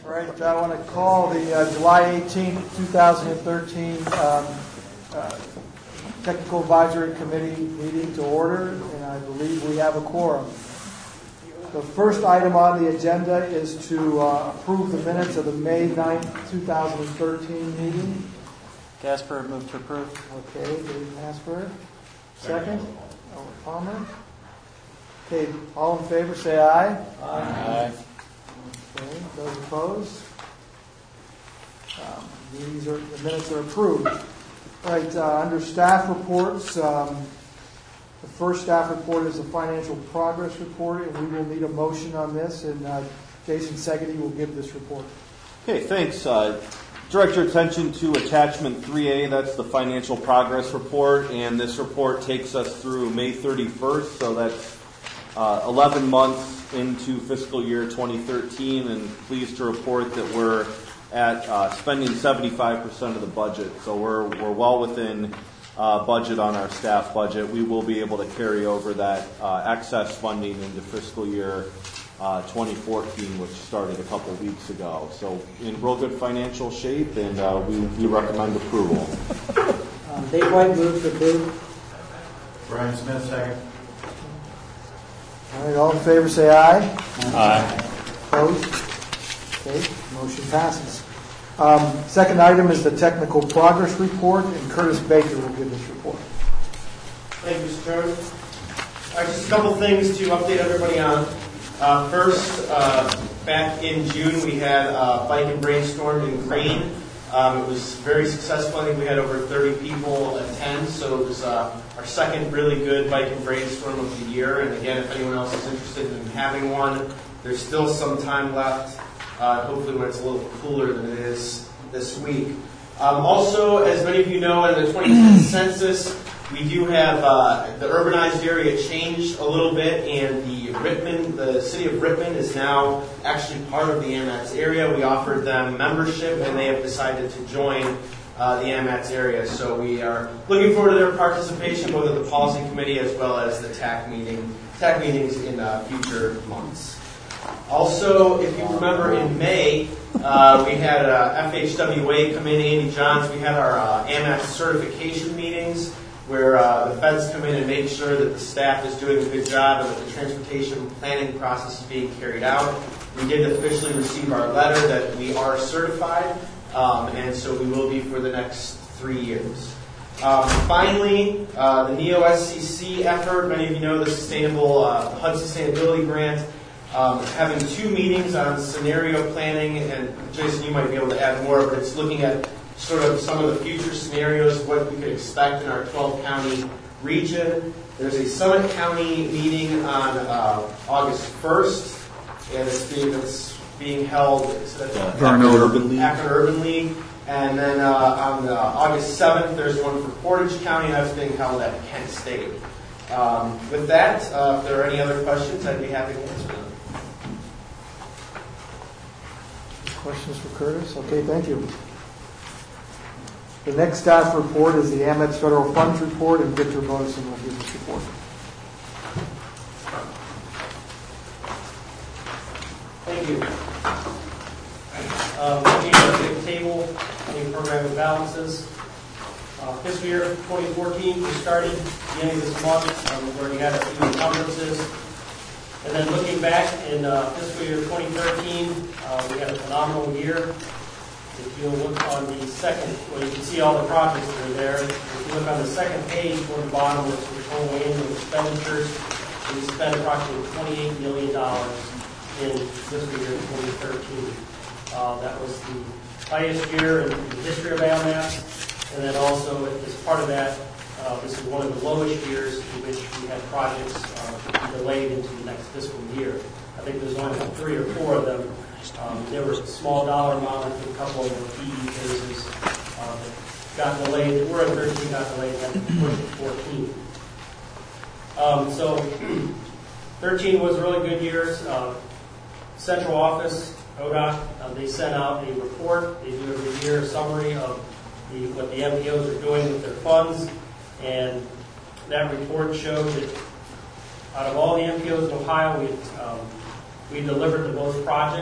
All right, I want to call the July 18, 2013 Technical Advisory Committee meeting to order, and I believe we have a quorum. The first item on the agenda is to approve the minutes of the May 9, 2013 meeting. Gasper, move to approve. Okay, Dave Gasper. Second, Albert Palmer. Okay, all in favor say aye. Aye. Okay, those opposed? The minutes are approved. All right, under staff reports, the first staff report is the financial progress report, and we will need a motion on this, and Jason Segedy will give this report. Okay, thanks. Direct your attention to attachment 3A, that's the financial progress report, and this report takes us through May 31st, so that's 11 months into fiscal year 2013, and pleased to report that we're at spending 75% of the budget, so we're well within budget on our staff budget. We will be able to carry over that excess funding into fiscal year 2014, which started a couple weeks ago. So in real good financial shape, and we recommend approval. Dave White moves to approve. Brian Smith, second. All right, all in favor say aye. Aye. Opposed? Okay, motion passes. Second item is the technical progress report, and Curtis Baker will give this report. Thank you, Mr. Chairman. Just a couple things to update everybody on. First, back in June, we had a bike and brainstorm in Crane. It was very successful. I think we had over 30 people attend, so it was our second really good bike and brainstorm of the year. And again, if anyone else is interested in having one, there's still some time left, hopefully when it's a little cooler than it is this week. Also, as many of you know, in the 2010 census, we do have the urbanized area changed a little bit, and the city of Rittman is now actually part of the AMATS area. We offered them membership, and they have decided to join the AMATS area. So we are looking forward to their participation, both at the policy committee as well as the TAC meetings in future months. Also, if you remember in May, we had FHWA come in, Andy Johns. We had our AMATS certification meetings, where the feds come in and make sure that the staff is doing a good job and that the transportation planning process is being carried out. We did officially receive our letter that we are certified, and so we will be for the next 3 years. Finally, the NEO-SCC effort, many of you know the HUD Sustainability Grant, having 2 meetings on scenario planning, and Jason, you might be able to add more, but it's looking at sort of some of the future scenarios, what we could expect in our 12-county region. There's a Summit County meeting on August 1st, and it's being held at Akron Urban League. And then on August 7th, there's one for Portage County, and that's being held at Kent State. With that, if there are any other questions, I'd be happy to answer them. Questions for Curtis? Okay, thank you. The next staff report is the AMATS Federal Funds Report, and Victor Bodison will give this report. Thank you. Looking at the big table, the program of balances. Fiscal year 2014, we started at the end of this month. We've already had a few encumbrances. And then looking back in fiscal year 2013, we had a phenomenal year. If you look on the second, well, you can see all the projects that are there. If you look on the second page toward the bottom, it's the total annual expenditures. We spent approximately $28 million in fiscal year 2013. That was the highest year in the history of AMATS. And then also, as part of that, this is one of the lowest years in which we had projects delayed into the next fiscal year. I think there's only 3 or 4 of them. There were small dollar amounts, a couple of PE cases that got delayed. We're at 13, got delayed, had to push it 14. So 13 was a really good year. Central office, ODOT, they sent out a report. They do every year a summary of what the MPOs are doing with their funds. And that report showed that out of all the MPOs in Ohio, we delivered the most projects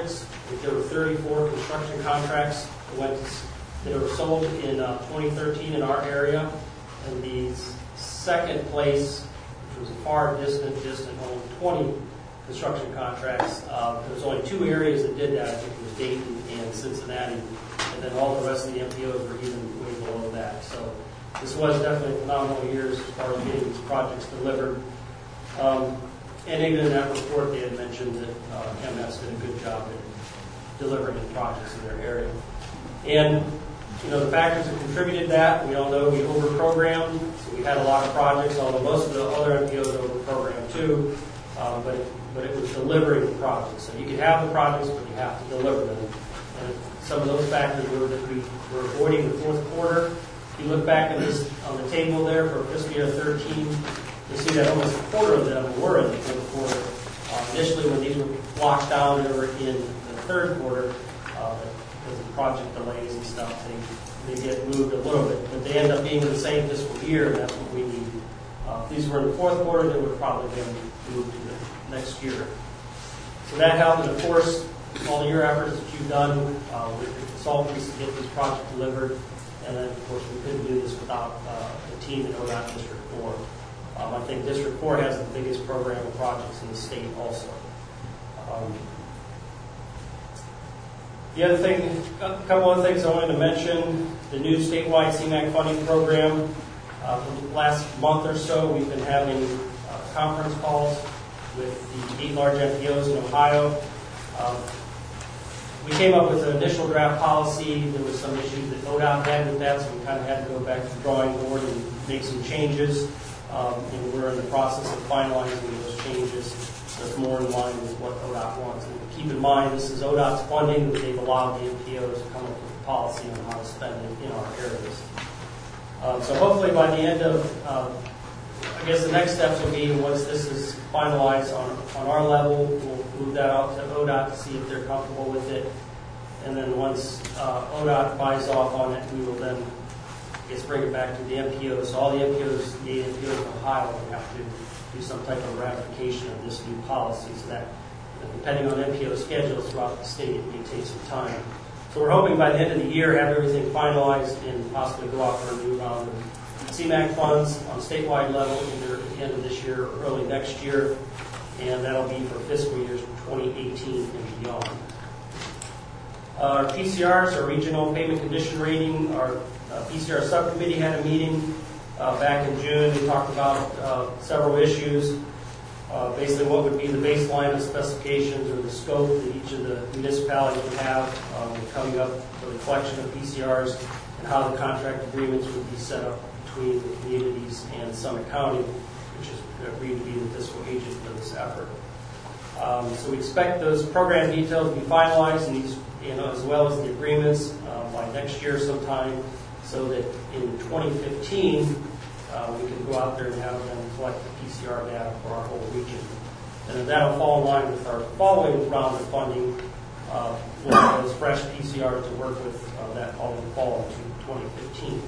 There were 34 construction contracts that were sold in 2013 in our area, and the second place, which was a far distant, only 20 construction contracts. There was only 2 areas that did that. I think it was Dayton and Cincinnati, and then all the rest of the MPOs were even way below that. So this was definitely a phenomenal year as far as getting these projects delivered. And even in that report, they had mentioned that MS did a good job at delivering the projects in their area. And the factors that contributed to that, we all know we overprogrammed, so we had a lot of projects, although most of the other MPOs overprogrammed too, but it was delivering the projects. So you could have the projects, but you have to deliver them. And some of those factors were that we were avoiding the fourth quarter. If you look back on the table there for fiscal year 13, you'll see that almost a quarter of them were in the fourth quarter. Initially, when these were locked down, they were in the third quarter. Because of project delays and stuff, they get moved a little bit, but they end up being in the same fiscal year, and that's what we need. If these were in the fourth quarter, they would have probably been moved to the next year. So that helped, and of course, all your efforts that you've done with the consultants to get this project delivered, and then of course we couldn't do this without the team at ODOT District 4. I think District 4 has the biggest program of projects in the state also. The other thing, a couple other things I wanted to mention, the new statewide CMAQ funding program. For the last month or so, we've been having conference calls with the 8 large MPOs in Ohio. We came up with an initial draft policy. There was some issues that ODOT had with that, so we kind of had to go back to the drawing board and make some changes. And we're in the process of finalizing those changes so it's more in line with what ODOT wants. And keep in mind, this is ODOT's funding that they've allowed the MPOs to come up with a policy on how to spend it in our areas. So hopefully by the end of, I guess the next steps will be once this is finalized on our level, we'll move that out to ODOT to see if they're comfortable with it. And then once ODOT buys off on it, we will then bring it back to the MPOs. So all the MPOs, the MPOs in Ohio, will have to do some type of ratification of this new policy, so that depending on MPO schedules throughout the state, it may take some time. So we're hoping by the end of the year have everything finalized and possibly go out for a new round of CMAQ funds on statewide level either at the end of this year or early next year, and that'll be for fiscal years 2018 and beyond. Our PCRs, our regional payment condition rating, our PCR subcommittee had a meeting back in June. We talked about several issues. Basically, what would be the baseline of specifications or the scope that each of the municipalities would have coming up for the collection of PCRs, and how the contract agreements would be set up between the communities and Summit County, which is agreed to be the fiscal agent for this effort. So we expect those program details to be finalized, and these, as well as the agreements by next year sometime, so that in 2015 we can go out there and have them collect the PCR data for our whole region. And then that'll fall in line with our following round of funding. We'll have those fresh PCRs to work with that following fall into 2015.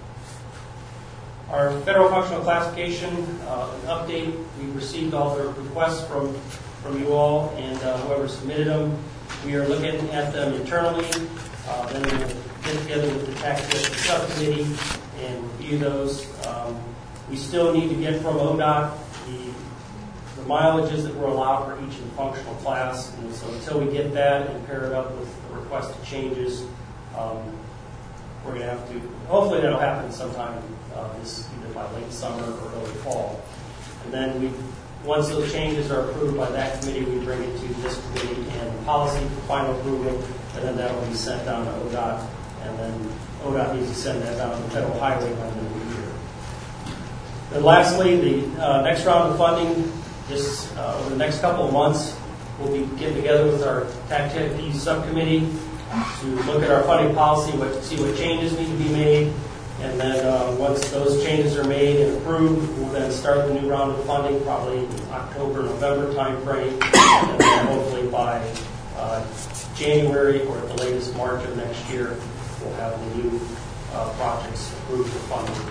Our federal functional classification update, we received all the requests from you all, and whoever submitted them. We are looking at them internally. Then we'll get together with the tax district subcommittee and review those. We still need to get from ODOT the mileages that were allowed for each of the functional class. And so until we get that and pair it up with the requested changes, we're going to have to, hopefully that'll happen sometime either by late summer or early fall. And then once those changes are approved by that committee, we bring it to this committee and the policy for final approval, and then that will be sent down to ODOT, and then ODOT needs to send that down to the Federal Highway by the end of the year. And lastly, the next round of funding, just over the next couple of months, we'll be getting together with our TACTIP subcommittee to look at our funding policy, see what changes need to be made, and then once those changes are made and approved, we'll then start the new round of funding, probably in October, November timeframe, and then hopefully by January or at the latest March of next year, we'll have the new projects approved for funding.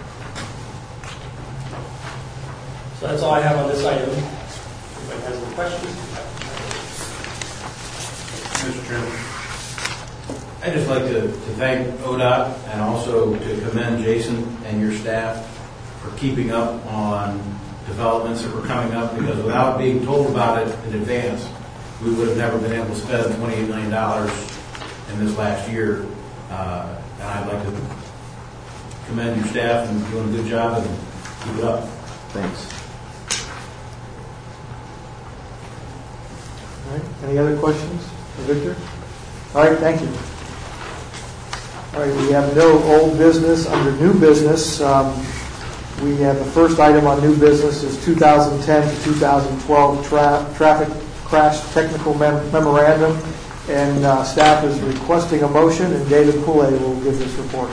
So that's all I have on this item. If anybody has any questions? Mr. Chairman. I'd just like to thank ODOT and also to commend Jason and your staff for keeping up on developments that were coming up, because without being told about it in advance, we would have never been able to spend $28 million in this last year. And I'd like to commend your staff and doing a good job and keep it up. Thanks. All right, any other questions for Victor? All right, thank you. All right, we have no old business. Under new business, we have the first item on new business is 2010 to 2012 traffic crash technical memorandum, and staff is requesting a motion, and David Poulet will give this report.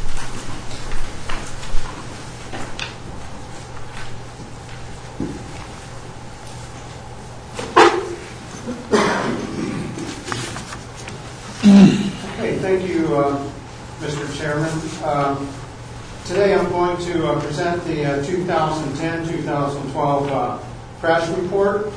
Okay, thank you, Mr. Chairman. Today I'm going to present the 2010-2012 crash report.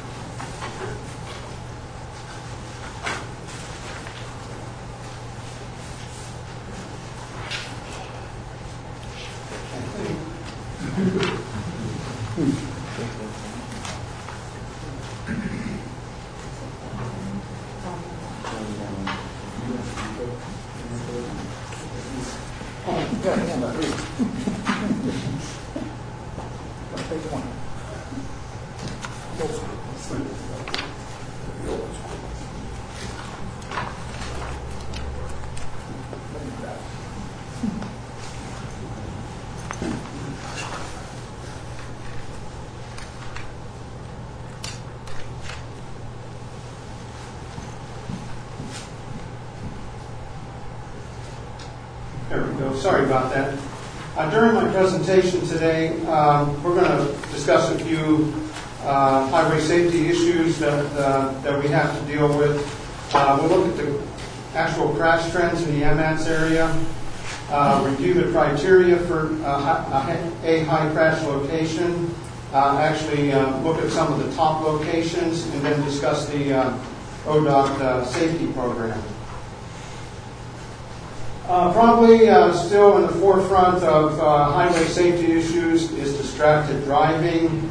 There we go. Sorry about that. During my presentation today, we're going to discuss a few highway safety issues that we have to deal with. We'll look at the actual crash trends in the MATS area, review the criteria for a high crash location, actually look at some of the top locations, and then discuss the ODOT safety program. Probably still in the forefront of highway safety issues is distracted driving.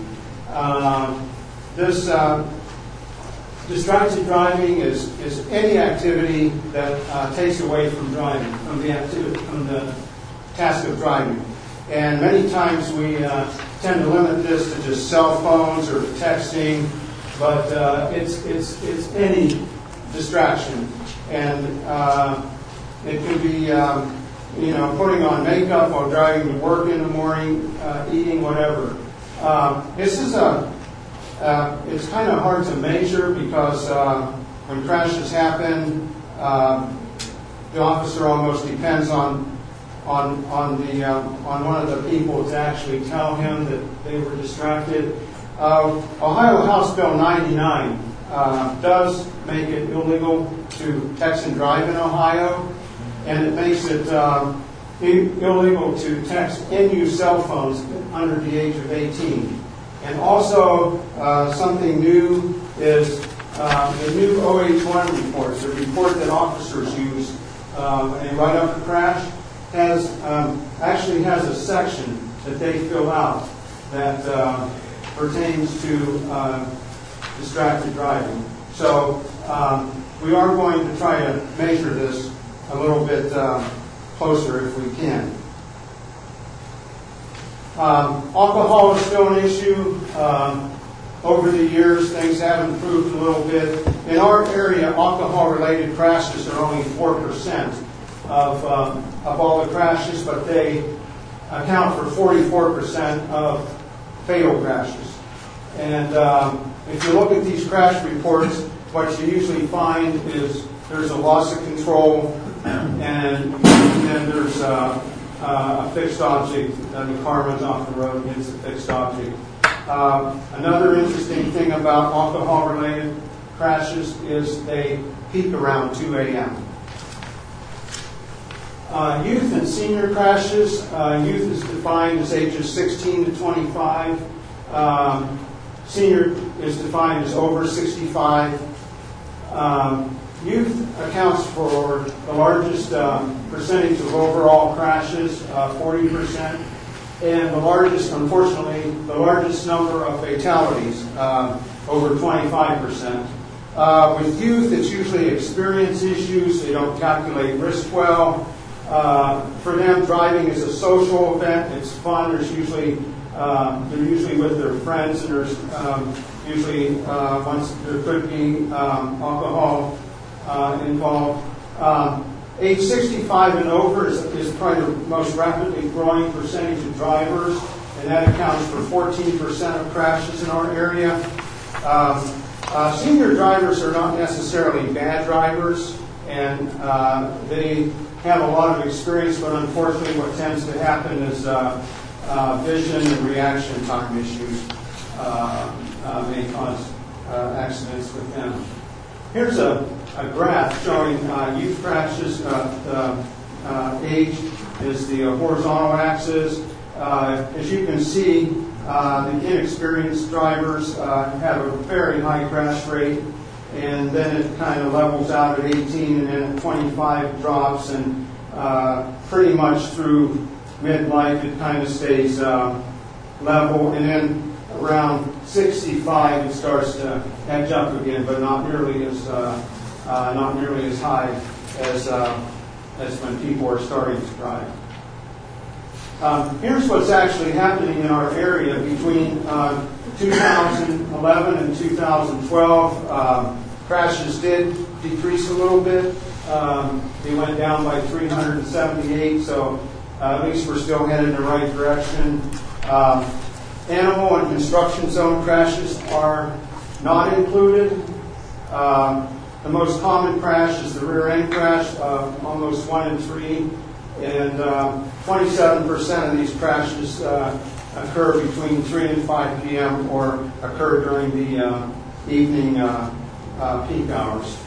This distracted driving is any activity that takes away from driving, from the task of driving. And many times we tend to limit this to just cell phones or texting, but it's any distraction. And it could be, putting on makeup while driving to work in the morning, eating, whatever. This is it's kind of hard to measure because when crashes happen, the officer almost depends on one of the people to actually tell him that they were distracted. Ohio House Bill 99 does make it illegal to text and drive in Ohio. And it makes it illegal to text and use cell phones under the age of 18. And also, something new is the new OH1 reports, the report that officers use when they write up a crash, actually has a section that they fill out that pertains to distracted driving. So we are going to try to measure this a little bit closer if we can. Alcohol is still an issue. Over the years, things have improved a little bit. In our area, alcohol-related crashes are only 4% of all the crashes, but they account for 44% of fatal crashes. And if you look at these crash reports, what you usually find is there's a loss of control, and then there's a fixed object. The car runs off the road and hits the fixed object. Another interesting thing about alcohol-related crashes is they peak around 2 a.m. Youth and senior crashes. Youth is defined as ages 16 to 25. Senior is defined as over 65. Youth accounts for the largest percentage of overall crashes, 40%, and the largest, unfortunately, the largest number of fatalities, over 25%. With youth, it's usually experience issues. They don't calculate risk well. For them, driving is a social event. It's fun. There's usually they're usually with their friends, and there's usually once there could be alcohol involved. Age 65 and over is probably the most rapidly growing percentage of drivers, and that accounts for 14% of crashes in our area. Senior drivers are not necessarily bad drivers, and they have a lot of experience, but unfortunately what tends to happen is vision and reaction time issues may cause accidents with them. Here's a graph showing youth crashes. Age is the horizontal axis. As you can see, the inexperienced drivers have a very high crash rate, and then it kind of levels out at 18, and then at 25 it drops, and pretty much through midlife it kind of stays level, and then around 65 it starts to edge up again, but not nearly as high as when people are starting to drive. Here's what's actually happening in our area between 2011 and 2012. Crashes did decrease a little bit. They went down by 378, so at least we're still headed in the right direction. Animal and construction zone crashes are not included. The most common crash is the rear end crash, almost 1 in 3. And 27% of these crashes occur between 3 and 5 p.m. or occur during the evening peak hours.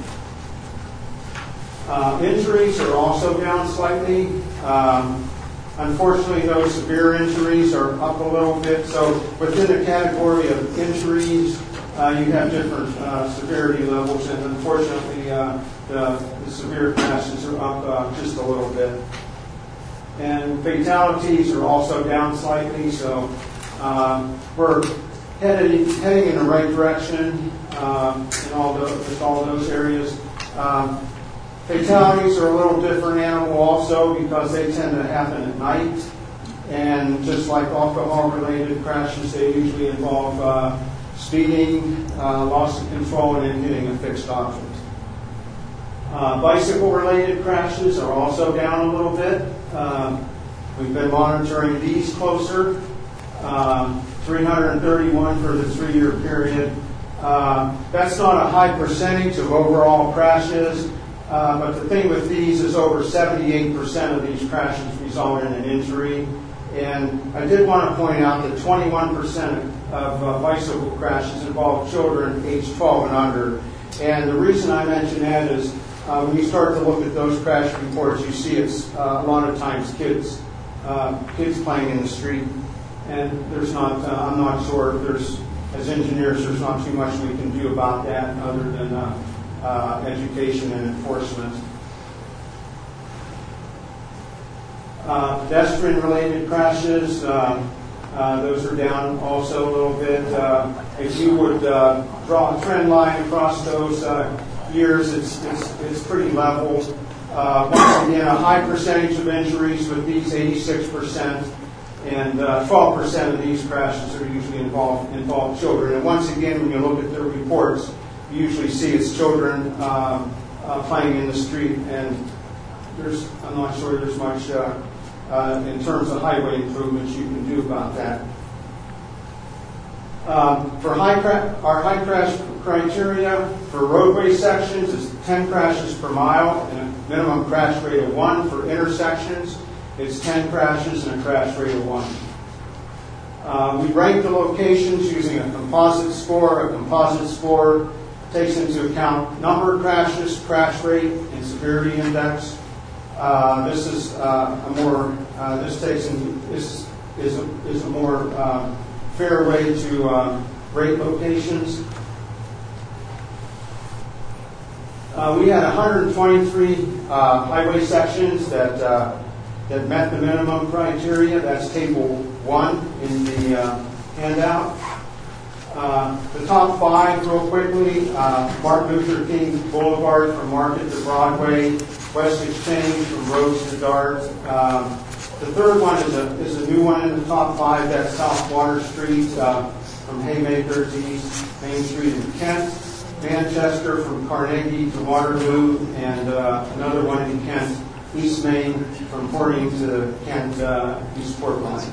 Injuries are also down slightly. Unfortunately, those severe injuries are up a little bit. So within the category of injuries, you have different severity levels, and unfortunately, the severe crashes are up just a little bit. And fatalities are also down slightly, so we're heading in the right direction with all those areas. Fatalities are a little different animal also because they tend to happen at night, and just like alcohol-related crashes, they usually involve speeding, loss of control, and then hitting a fixed object. Bicycle-related crashes are also down a little bit. We've been monitoring these closer. 331 for the 3-year period. That's not a high percentage of overall crashes, but the thing with these is over 78% of these crashes result in an injury. And I did want to point out that 21% of bicycle crashes involve children aged 12 and under. And the reason I mention that is when you start to look at those crash reports, you see it's a lot of times kids playing in the street. And there's not, I'm not sure if there's, as engineers, there's not too much we can do about that other than education and enforcement. Pedestrian-related crashes, those are down also a little bit. If you would draw a trend line across those years, it's pretty level. Once again, a high percentage of injuries with these, 86%, and 12% of these crashes are usually involve children. And once again, when you look at their reports, you usually see it's children playing in the street, and I'm not sure there's much in terms of highway improvements you can do about that. For our high crash criteria for roadway sections is 10 crashes per mile and a minimum crash rate of 1. For intersections, it's 10 crashes and a crash rate of 1. We rank the locations using a composite score. A composite score takes into account number of crashes, crash rate, and severity index. This is a more fair way to rate locations. We had 123 highway sections that met the minimum criteria. That's table 1 in the handout. The top 5, real quickly, Martin Luther King Boulevard from Market to Broadway, West Exchange from Rose to Dart. The third one is a new one in the top 5. That's South Water Street from Haymaker to East Main Street in Kent. Manchester from Carnegie to Waterloo, and another one in Kent, East Main from Porting to Kent East Port Line.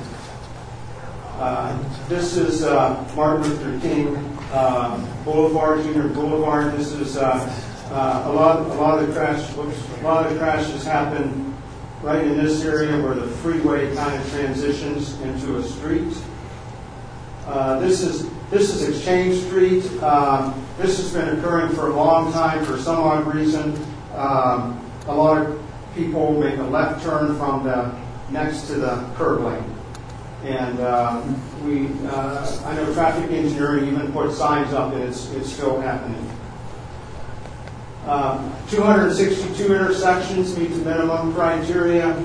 This is Martin Luther King Boulevard, Junior Boulevard. This is a lot of the crashes happen right in this area where the freeway kind of transitions into a street. This is Exchange Street. This has been occurring for a long time. For some odd reason, a lot of people make a left turn from next to the curb lane. And I know traffic engineering even put signs up, and it's still happening. 262 intersections meet the minimum criteria.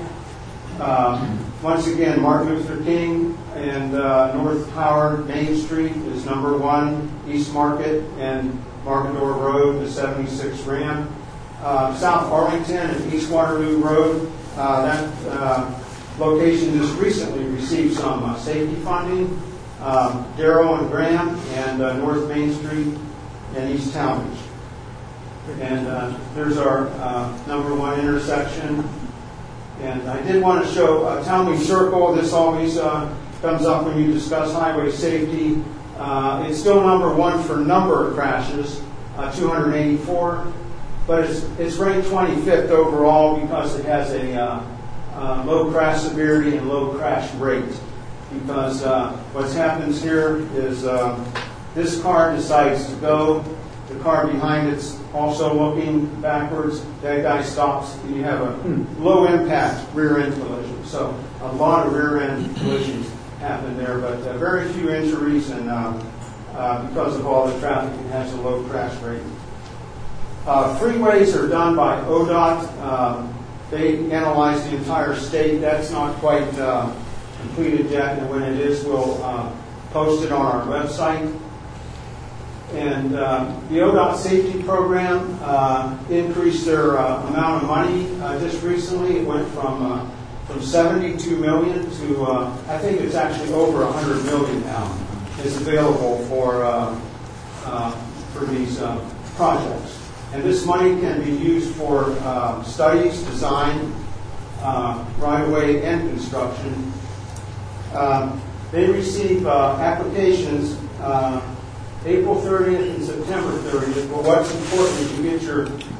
Once again, Martin Luther King and North Howard Main Street is number 1. East Market and Markendor Road, the 76 ramp. South Arlington and East Waterloo Road, that location just recently received some safety funding. Darrow and Graham and North Main Street and East Talmadge. And there's our number 1 intersection. And I did want to show Talmadge Circle. This always comes up when you discuss highway safety. It's still number 1 for number of crashes, 284, but it's ranked 25th overall because it has a low crash severity and low crash rate. Because what happens here is this car decides to go. The car behind it's also looking backwards. That guy stops, and you have a low impact rear end collision. So a lot of rear end collisions happen there, but very few injuries, and because of all the traffic, it has a low crash rate. Freeways are done by ODOT. They analyze the entire state. That's not quite completed yet, and when it is, we'll post it on our website. And the ODOT safety program increased their amount of money just recently. It went from 72 million to I think it's actually over 100 million now is available for these projects. And this money can be used for studies, design, right-of-way, and construction. They receive applications April 30th and September 30th. But what's important is you get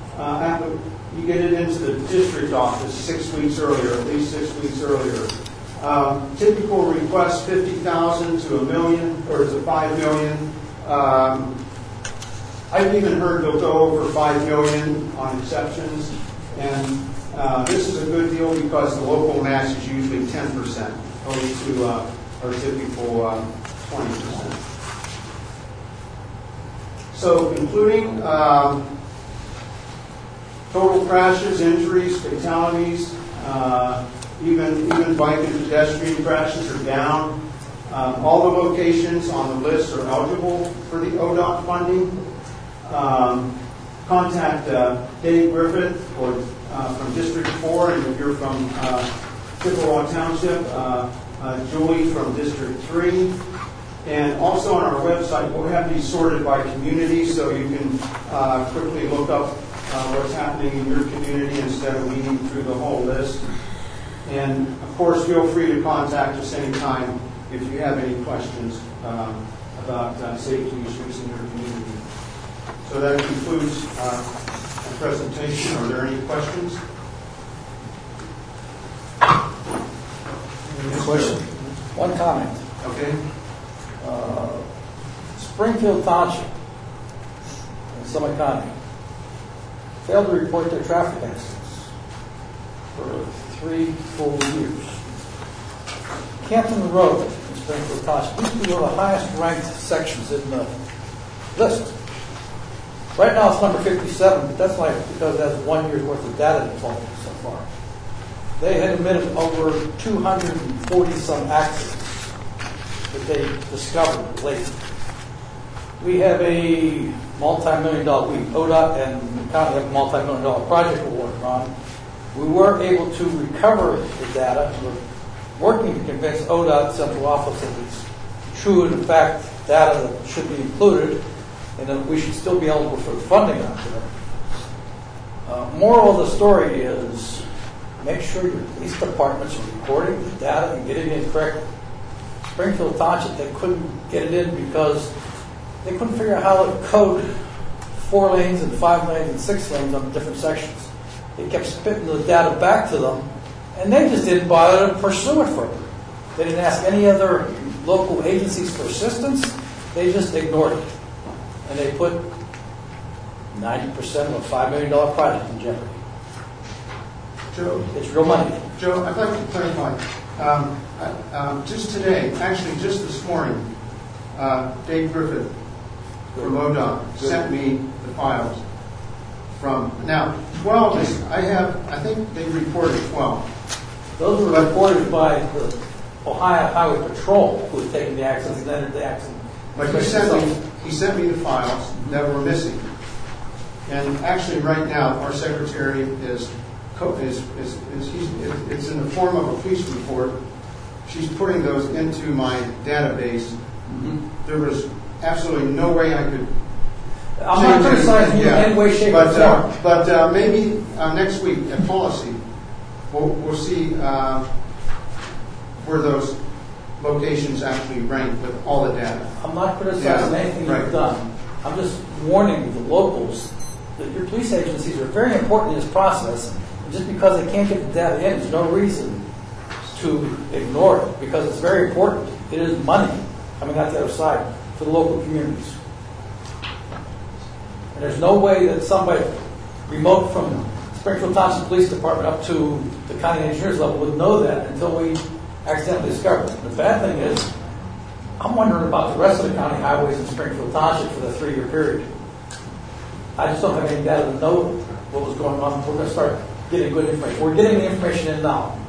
you get it into the district office 6 weeks earlier, at least 6 weeks earlier. Typical request 50,000 to $1 million or to $5 million. I've even heard they'll go over $5 million on exceptions, and this is a good deal because the local match is usually 10%, opposed to our typical 20%. So, including total crashes, injuries, fatalities, even bike and pedestrian crashes are down. All the locations on the list are eligible for the ODOT funding. Contact Dave Griffith from District 4, and if you're from Chippewa Township, Julie from District 3. And also on our website, we'll have these sorted by community, so you can quickly look up what's happening in your community instead of weeding through the whole list. And, of course, feel free to contact us anytime if you have any questions about safety issues in your community. So that concludes our presentation. Are there any questions? Any question? One comment. Okay. Springfield Township and Summit County failed to report their traffic accidents for 3 full years. Canton Road in Springfield Township used to be one of the highest ranked sections in the list. Right now it's number 57, but that's like because it has 1 year's worth of data defaulted so far. They had admitted over 240 some accidents that they discovered late. We have a multi-million-dollar, ODOT and the county have a multi-million-dollar project we're working on. We were able to recover the data. We're working to convince ODOT central office that it's true and in fact data that should be included and that we should still be eligible for the funding out there. Moral of the story is make sure your police departments are recording the data and getting it correctly. Springfield Township, they couldn't get it in because they couldn't figure out how to code 4 lanes and 5 lanes and 6 lanes on the different sections. They kept spitting the data back to them, and they just didn't bother to pursue it further. They didn't ask any other local agencies for assistance. They just ignored it. And they put 90% of a $5 million project in jeopardy. Joe, It's real money. Joe, I'd like to clarify. Just today, actually just this morning, Dave Griffith from ODOT sent me the files from, now 12 is, I think they reported 12. Those were reported by the Ohio Highway Patrol who had taken the accidents and entered the accident. But he sent me the files that were missing. And actually right now, our secretary it's in the form of a police report. She's putting those into my database. There was absolutely no way I could. I'm not criticizing you in any way, shape, or form. But maybe next week at policy, we'll see where those locations actually rank with all the data. I'm not criticizing anything you've done. I'm just warning the locals that your police agencies are very important in this process. And just because they can't get the data in, there's no reason to ignore it because it's very important. It is money coming out the other side for the local communities. And there's no way that somebody remote from Springfield Township Police Department up to the county engineers level would know that until we accidentally discover it. The bad thing is, I'm wondering about the rest of the county highways in Springfield Township for the 3-year period. I just don't have any data to know what was going on. We're going to start getting good information. We're getting the information in now.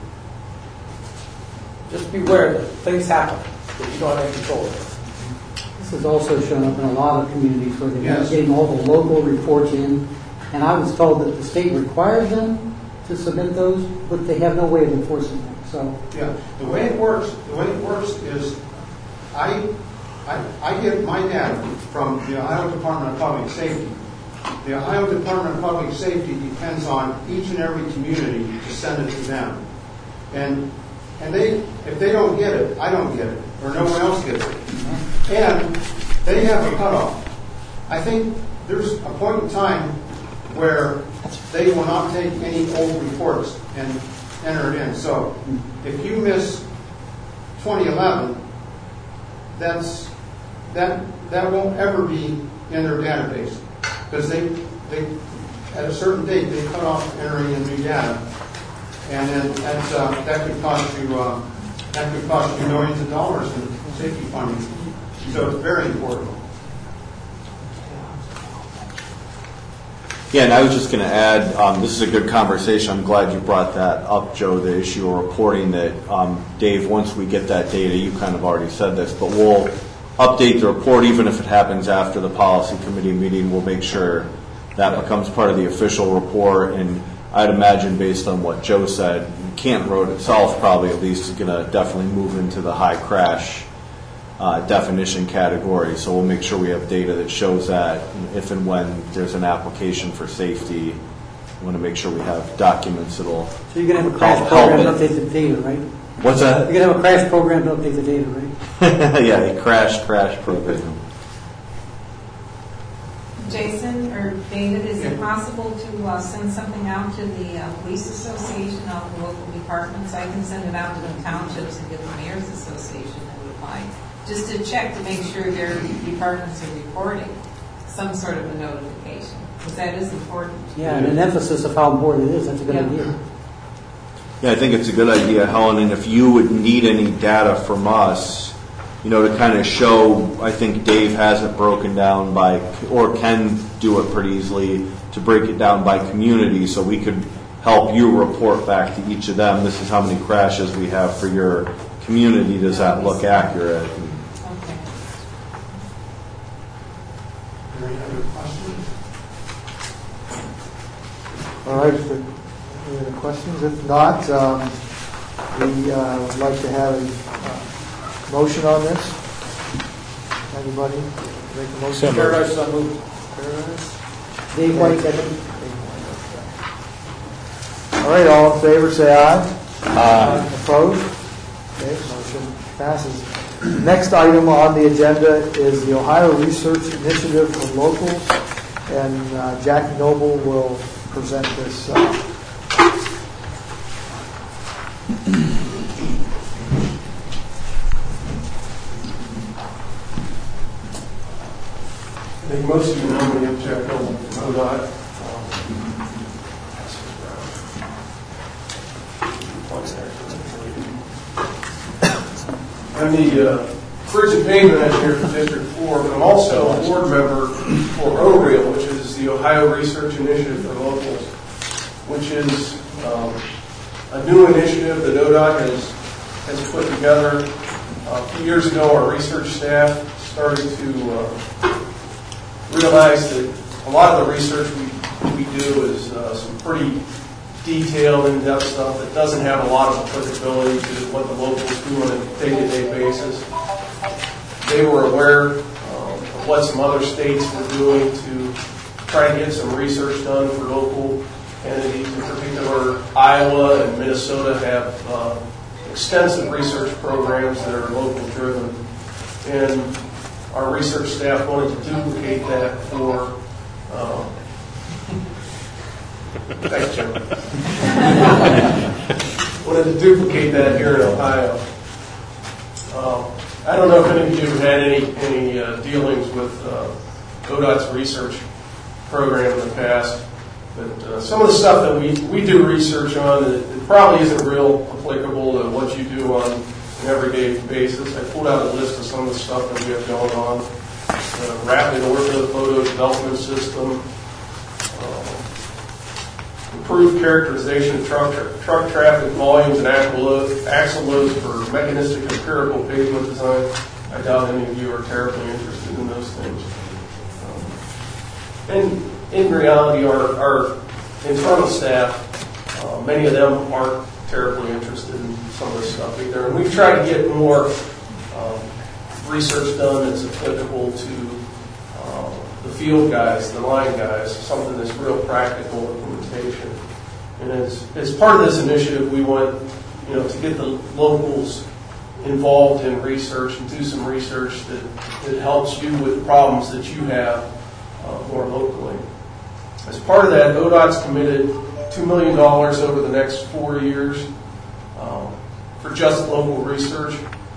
Just beware that things happen that you don't have any control of. This has also shown up in a lot of communities where they're not getting all the local reports in. And I was told that the state requires them to submit those, but they have no way of enforcing them. So yeah, the way it works is I get my data from the Ohio Department of Public Safety. The Ohio Department of Public Safety depends on each and every community to send it to them. And if they don't get it, I don't get it, or no one else gets it. And they have a cutoff. I think there's a point in time where they will not take any old reports and enter it in. So if you miss 2011, that won't ever be in their database because they at a certain date they cut off entering in new data, and then that could cost you millions of dollars in safety funding. So it's very important. Yeah, and I was just going to add, this is a good conversation. I'm glad you brought that up, Joe, the issue of reporting that, Dave, once we get that data, you kind of already said this, but we'll update the report even if it happens after the policy committee meeting. We'll make sure that becomes part of the official report, and I'd imagine based on what Joe said, Canton Road itself probably at least is going to definitely move into the high crash definition category. So we'll make sure we have data that shows that if and when there's an application for safety, we want to make sure we have documents that'll So you're going to have a crash program to update the data, right? What's that? You're going to have a crash program to update the data, right? Yeah, a crash program. Jason or David, is it possible to send something out to the police association, all the local departments? I can send it out to the townships and get the mayor's association to reply, just to check to make sure their departments are reporting some sort of a notification, because that is important. Yeah, and an emphasis of how important it is. That's a good idea. Yeah, I think it's a good idea, Helen, and if you would need any data from us, to kind of show, I think Dave has it broken down by, or can do it pretty easily, to break it down by community so we could help you report back to each of them. This is how many crashes we have for your community. Does that look accurate? Okay. Any other questions? All right, any other questions? If not, we would like to have a motion on this. Anybody make a motion? So moved. Paradise, I moved. Paradise? Dave White, second. All right, all in favor, say aye. Aye. Opposed? Okay, motion passes. Next item on the agenda is the Ohio Research Initiative for Locals, and Jack Noble will present this. I think most of you know me, I'm Jack Noble from ODOT. I'm the bridge and pavement engineer for District 4, but I'm also a board member for OREAL, which is the Ohio Research Initiative for Locals, which is a new initiative that ODOT has put together. A few years ago, our research staff started to realize that a lot of the research we do is some pretty detailed, in-depth stuff that doesn't have a lot of applicability to what the locals do on a day-to-day basis. They were aware of what some other states were doing to try to get some research done for local entities. In particular, Iowa and Minnesota have extensive research programs that are local-driven. And our research staff wanted to duplicate that for thanks, Jim. Wanted to duplicate that here in Ohio. I don't know if any of you have had any dealings with ODOT's research program in the past, but some of the stuff that we do research on, it probably isn't real applicable to what you do on an everyday basis. I pulled out a list of some of the stuff that we have going on. Rapid orthophoto development system, improved characterization of truck traffic volumes and axle loads for mechanistic empirical pavement design. I doubt any of you are terribly interested in those things. And in reality, our internal staff, many of them aren't terribly interested in some of this stuff either. And we've tried to get more research done that's applicable to the field guys, the line guys, something that's real practical implementation. And as part of this initiative, we want to get the locals involved in research and do some research that helps you with problems that you have more locally. As part of that, ODOT's committed $2 million over the next 4 years for just local research.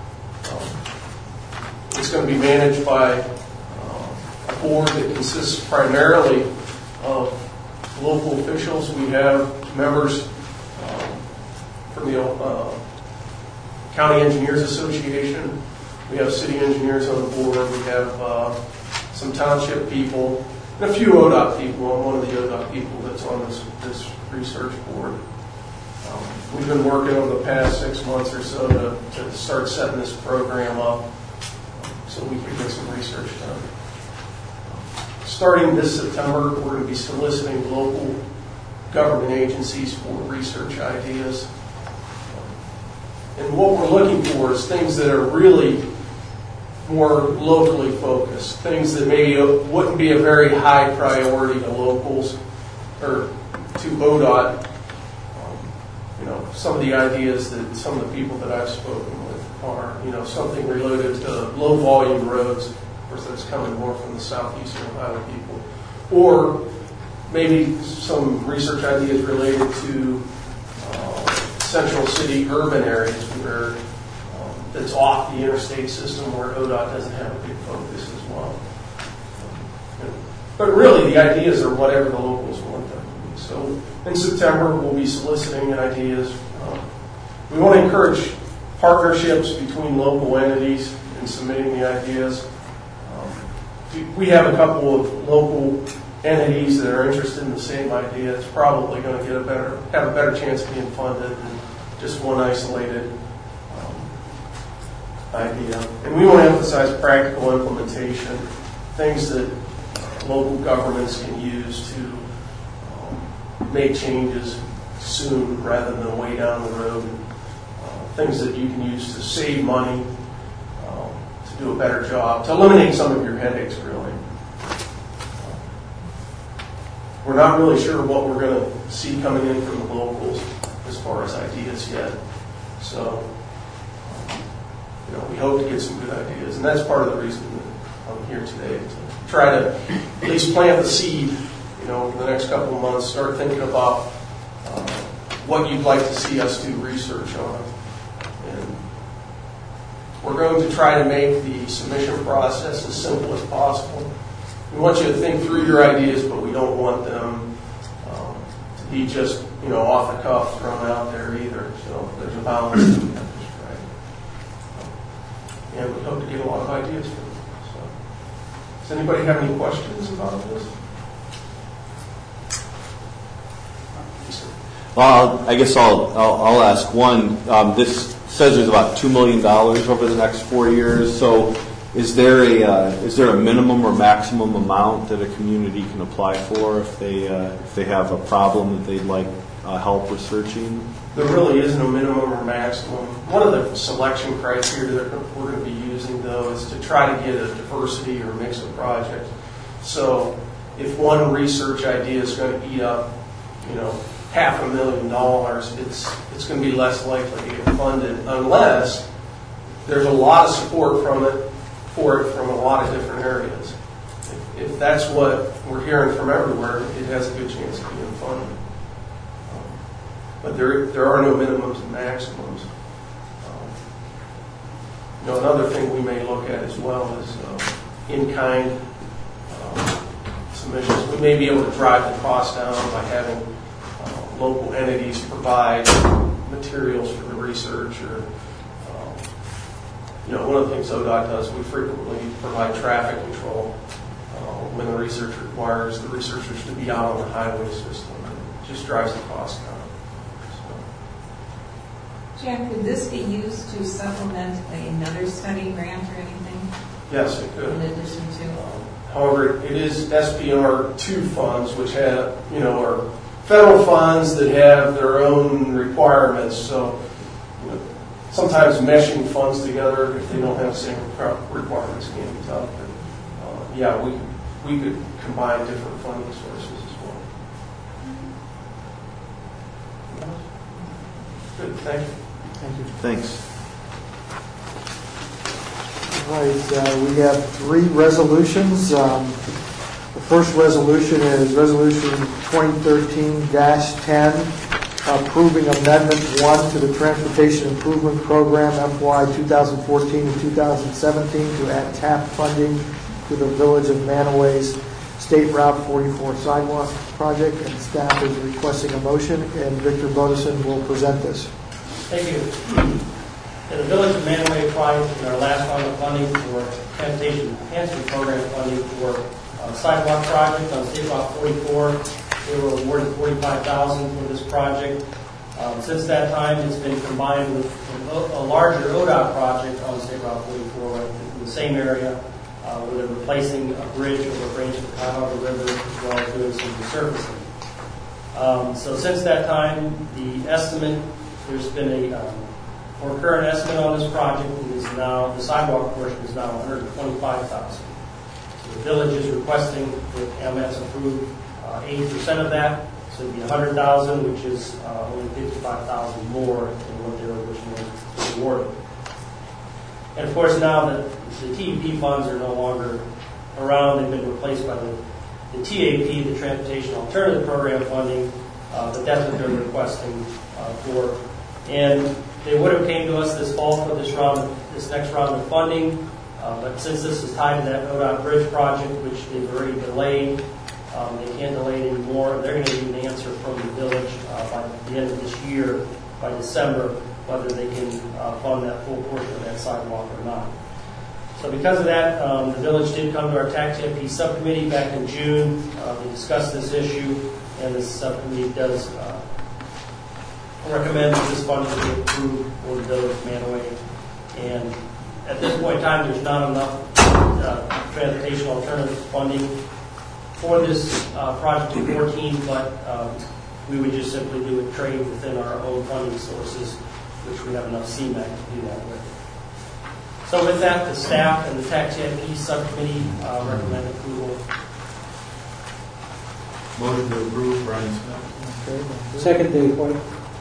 It's going to be managed by a board that consists primarily of local officials. We have members from the County Engineers Association. We have city engineers on the board. We have some township people and a few ODOT people. I'm one of the ODOT people that's on this research board. We've been working over the past 6 months or so to start setting this program up so we can get some research done. Starting this September, we're going to be soliciting local government agencies for research ideas. And what we're looking for is things that are really more locally focused, things that maybe wouldn't be a very high priority to locals or to ODOT. Some of the ideas that some of the people that I've spoken with are, something related to low volume roads. Of course, that's coming more from the southeastern Ohio people. Or maybe some research ideas related to central city urban areas where that's off the interstate system where ODOT doesn't have a big focus as well. But really, the ideas are whatever the locals want them to be. So in September, we'll be soliciting ideas. We want to encourage partnerships between local entities. in submitting the ideas. We have a couple of local entities that are interested in the same idea. It's probably going to have a better chance of being funded than just one isolated idea. And we want to emphasize practical implementation, things that local governments can use to make changes soon rather than way down the road. Things that you can use to save money, to do a better job, to eliminate some of your headaches, really. We're not really sure what we're going to see coming in from the locals as far as ideas yet. So, we hope to get some good ideas. And that's part of the reason that I'm here today, to try to at least plant the seed, over the next couple of months, start thinking about what you'd like to see us do research on. And we're going to try to make the submission process as simple as possible. We want you to think through your ideas, but we don't want them to be just, off the cuff thrown out there either. So there's a balance that we have to strike. And we hope to get a lot of ideas from them. So, does anybody have any questions about this? Well, I guess I'll ask one. This says there's about $2 million over the next 4 years. So, is there a minimum or maximum amount that a community can apply for if they have a problem that they'd like help researching? There really isn't a minimum or maximum. One of the selection criteria that we're going to be using, though, is to try to get a diversity or mix of projects. So, if one research idea is going to eat up, $500,000, it's going to be less likely to get funded unless there's a lot of support for it from a lot of different areas. If that's what we're hearing from everywhere, it has a good chance of being funded. But there are no minimums and maximums. Another thing we may look at as well is in-kind submissions. We may be able to drive the cost down by having local entities provide materials for the research, or one of the things ODOT does, we frequently provide traffic control when the research requires the researchers to be out on the highway system. It just drives the cost down. Jack, could this be used to supplement another study grant or anything? Yes, it could. In addition to? However, it is SPR 2 funds, which have, are federal funds that have their own requirements. So, sometimes meshing funds together, if they don't have the same requirements, can be tough. But, we could combine different funding sources as well. Good, thank you. Thank you. Thanks. All right, we have 3 resolutions. The first resolution is Resolution 2013-10, approving Amendment 1 to the Transportation Improvement Program FY 2014 and 2017 to add TAP funding to the Village of Manaway's State Route 44 sidewalk project, and staff is requesting a motion, and Victor Bodison will present this. Thank you. In the Village of Manaway project, in our last round of funding for Transportation Enhancement Program funding for sidewalk project on State Route 44, they were awarded $45,000 for this project. Since that time, it's been combined with a larger ODOT project on State Route 44 in the same area, where they're replacing a bridge over Range of the Cuyahoga River, as well as doing some resurfacing. So since that time, the estimate, there's been a more current estimate on this project is now, the sidewalk portion is now $125,000. So the village is requesting that MS approve 80% of that, so it'd be $100,000, which is only $55,000 more than what they were originally awarded. And of course, now that the TEP funds are no longer around, they've been replaced by the TAP, the Transportation Alternative Program funding, but that's what they're requesting for. And they would have came to us this fall for this next round of funding, but since this is tied to that ODOT Bridge project, which they've already delayed, they can't delay it anymore. They're going to need an answer from the village by the end of this year, by December, whether they can fund that full portion of that sidewalk or not. So because of that, the village did come to our tax CIP subcommittee back in June. We discussed this issue, and this subcommittee does recommend that this funding be approved for the village of Manaway. And at this point in time, there's not enough transportation alternative funding for this project in 14, but we would just simply do a trade within our own funding sources, which we have enough CMAQ to do that with. So with that, the staff and the tax CIP subcommittee recommend approval. Motion to approve, Brian Smith. Second, Dave White.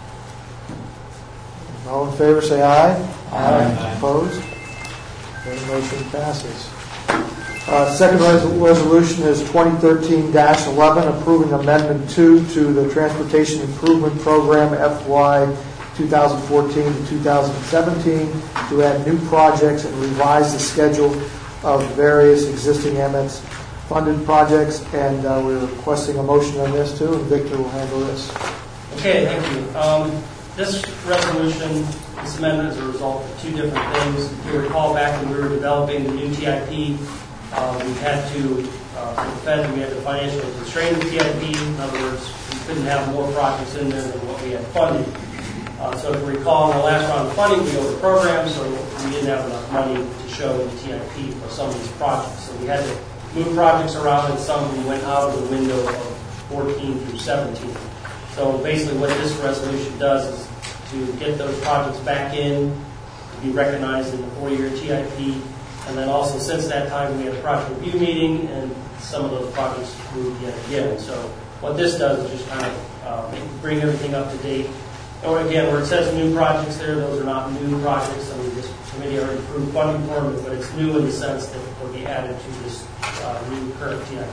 All in favor, say aye. Aye. Opposed? Okay, motion passes. Second resolution is 2013-11, approving Amendment 2 to the Transportation Improvement Program FY 2014 to 2017 to add new projects and revise the schedule of various existing AMETS funded projects, and we're requesting a motion on this too, and Victor will handle this. Okay, thank you. This resolution, this amendment is a result of two different things. If you recall back when we were developing the new TIP, we had to, for the Fed, we had to financially constrain the TIP. In other words, we couldn't have more projects in there than what we had funded. So if you recall, in the last round of funding, we over programmed, so we didn't have enough money to show the TIP for some of these projects. So we had to move projects around, and some of them went out of the window of 14 through 17. So basically what this resolution does is to get those projects back in, to be recognized in the 4-year TIP, and then also since that time we had a project review meeting, and some of those projects moved yet again. So what this does is just kind of bring everything up to date. Or again, where it says new projects there, those are not new projects. I mean, this committee already approved funding for them, but it's new in the sense that they'll be added to this new current TIP.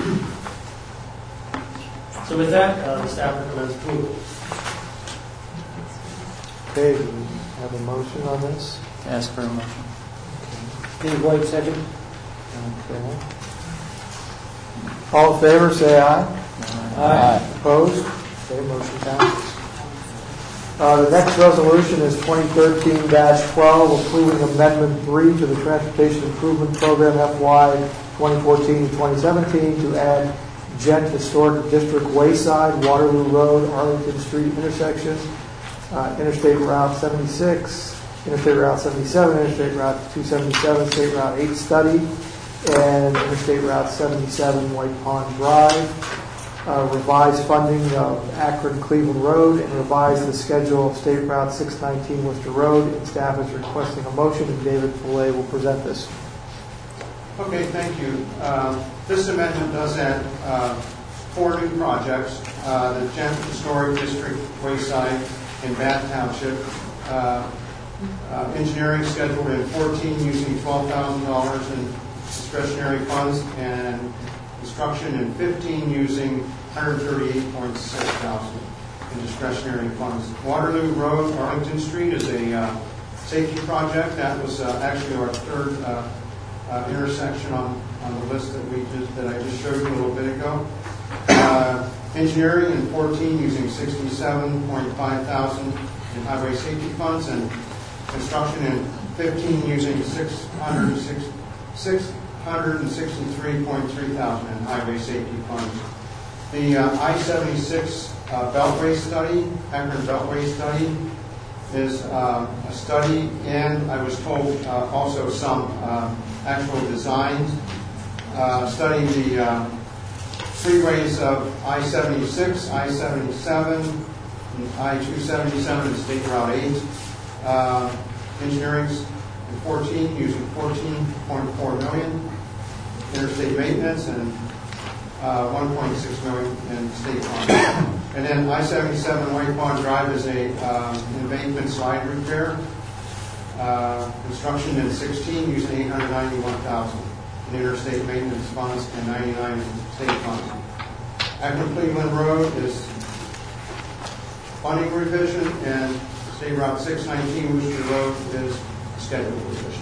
So with that, the staff recommends approval. Okay, do we have a motion on this? Ask for a motion. Dave White, second. Okay. All in favor, say aye. Aye. Opposed? Okay, motion passes. The next resolution is 2013-12, approving Amendment 3 to the Transportation Improvement Program FY 2014 to 2017 to add Gent Historic District Wayside, Waterloo Road, Arlington Street intersection, Interstate Route 76, Interstate Route 77, Interstate Route 277, State Route 8 study, and Interstate Route 77, White Pond Drive. Revised funding of Akron-Cleveland Road, and revise the schedule of State Route 619 Worcester Road. And staff is requesting a motion, and David Fillet will present this. Okay, thank you. This amendment does add 4 new projects. The Gent Historic District Wayside in Bath Township. Engineering scheduled in 14 using $12,000 in discretionary funds, and construction in 15 using $138.6 thousand in discretionary funds. Waterloo Road, Arlington Street is a safety project. That was actually our third intersection on the list that I just showed you a little bit ago. Engineering in 14 using $67.5 thousand in highway safety funds, and construction in 15 using $663.3 thousand in highway safety funds. The I-76 Beltway study, Akron Beltway study, is a study, and I was told also some actual designs. Studying the freeways of I-76, I-77, and I-277 and State Route 8. Engineering in 14 using $14.4 million. Interstate maintenance and $1.6 million in state funds. And then I-77 White Pond Drive is a embankment slide repair. Construction in 16 using $891,000 in interstate maintenance funds and $99 in state funds. Akron-Cleveland Road is funding revision, and State Route 619 Worcester Road is schedule revision.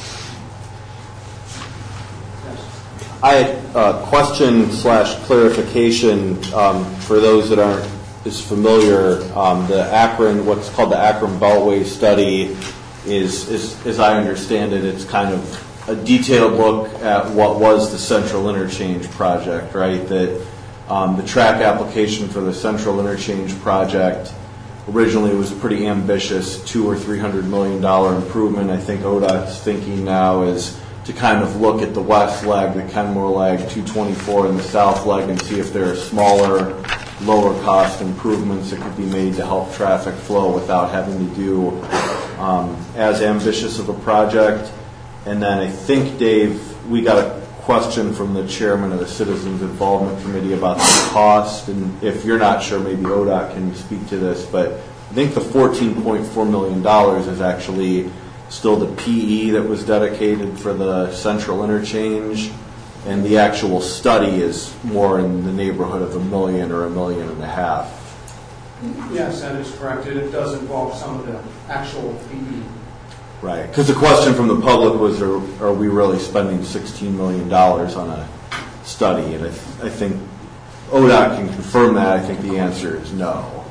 I had a question/clarification for those that aren't as familiar. The Akron, what's called the Akron Beltway study, is as I understand it, it's kind of a detailed look at what was the Central Interchange project, right? That the track application for the Central Interchange project originally was a pretty ambitious $200 or $300 million improvement. I think ODOT's thinking now is to kind of look at the west leg, the Kenmore leg, 224, and the south leg, and see if there are smaller, lower cost improvements that could be made to help traffic flow without having to do as ambitious of a project. And then I think, Dave, we got a question from the chairman of the Citizens Involvement Committee about the cost, and if you're not sure, maybe ODOT can speak to this, but I think the $14.4 million is actually still the PE that was dedicated for the Central Interchange, and the actual study is more in the neighborhood of $1 million or $1.5 million. Yes, that is correct. It does involve some of the actual PE. Right, because the question from the public was, are we really spending $16 million on a study? And I think ODOT can confirm that. I think the answer is no.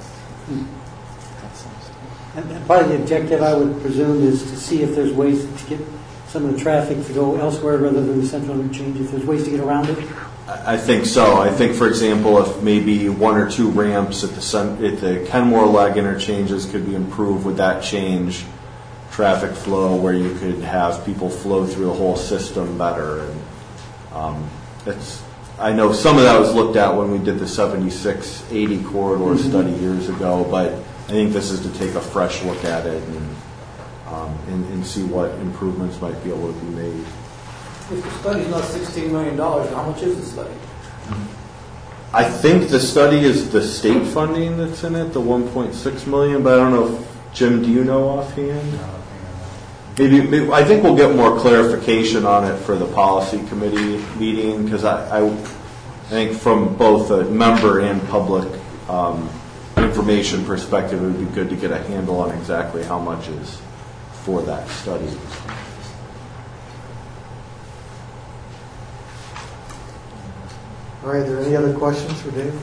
And part of the objective, I would presume, is to see if there's ways to get some of the traffic to go elsewhere rather than the Central Interchange, if there's ways to get around it? I think so. I think, for example, if maybe one or two ramps at the Kenmore leg interchanges could be improved, would that change traffic flow where you could have people flow through the whole system better? And I know some of that was looked at when we did the 7680 corridor study years ago, but I think this is to take a fresh look at it and see what improvements might be able to be made. If the study's not $16 million, how much is the study? I think the study is the state funding that's in it, the $1.6 million, but I don't know if, Jim, do you know offhand? Maybe I think we'll get more clarification on it for the policy committee meeting, because I think from both a member and public information perspective, it would be good to get a handle on exactly how much is for that study. All right, are there any other questions for Dave?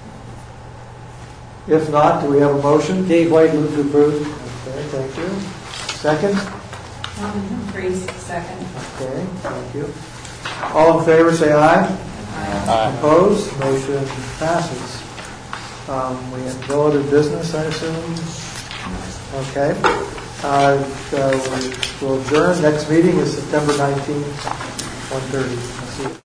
If not, do we have a motion? Dave White, move to approve. Okay, thank you. Second? Humphries, second. Okay, thank you. All in favor, say aye. Aye. Opposed? Motion passes. We have no other business, I assume? Okay. We'll adjourn. Next meeting is September 19th, 1:30. See you.